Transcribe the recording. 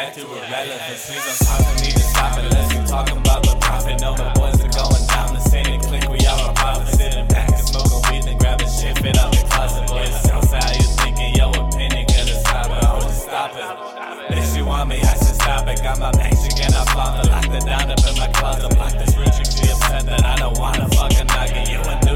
back to irrelevance. Please don't talk to me to stop it unless you talking about the profit. No, my boys are going down the scene and click, we all a profit. Sitting back and smoking weed and grabbing shit, fit out the closet. Boys, outside you thinking your opinion gonna stop it. Oh, just stop it. If she want me, I should stop it. Got my Mexican, I flaunt it. Locked it down up in my closet. Block this rich, she upset that I don't wanna fucking nugget. You and